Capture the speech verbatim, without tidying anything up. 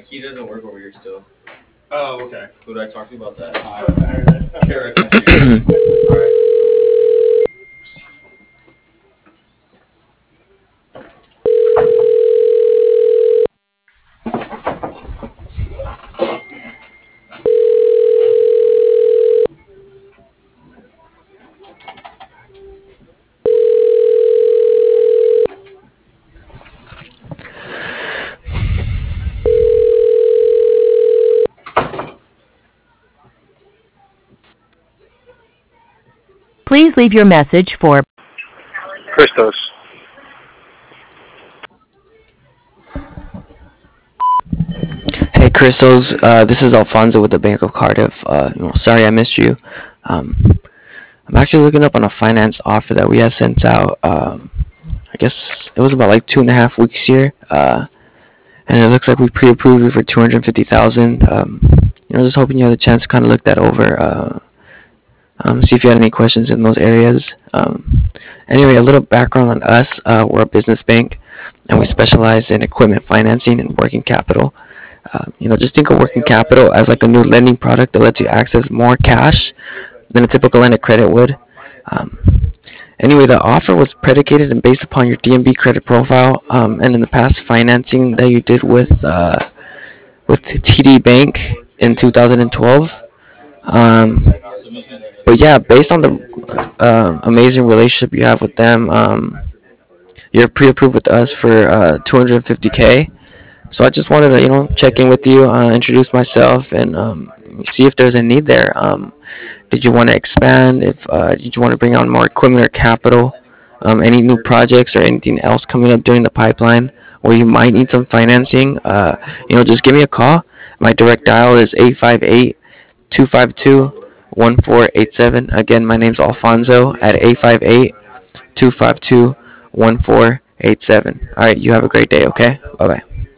key doesn't work over here still. Oh, okay. Who did I talk to about that? Uh, Kara, can I see you? All right. Please leave your message for Christos. Hey, Crystals. Uh, this is Alfonso with the Bank of Cardiff. Uh, you know, sorry I missed you. Um, I'm actually looking up on a finance offer that we had sent out. Um, I guess it was about like two and a half weeks here, uh, and it looks like we pre-approved you for two hundred fifty thousand. Um, you know, just hoping you had a chance to kind of look that over. Uh, um, see if you had any questions in those areas. Um, anyway, a little background on us. Uh, we're a business bank, and we specialize in equipment financing and working capital. Uh, you know, just think of working capital as like a new lending product that lets you access more cash than a typical line of credit would. Um, anyway, the offer was predicated and based upon your D N B credit profile, um, and in the past financing that you did with uh, with T D Bank in two thousand twelve. Um, but yeah, based on the uh, amazing relationship you have with them, um, you're pre-approved with us for uh, two hundred fifty k. So I just wanted to, you know, check in with you, uh, introduce myself, and um, see if there's a need there. Um, did you want to expand? If uh, did you want to bring on more equipment or capital? Um, any new projects or anything else coming up during the pipeline where you might need some financing? Uh, you know, just give me a call. My direct dial is eight five eight, two five two, one four eight seven. Again, my name's Alfonso at eight five eight, two five two, one four eight seven. All right, you have a great day, okay? Bye-bye.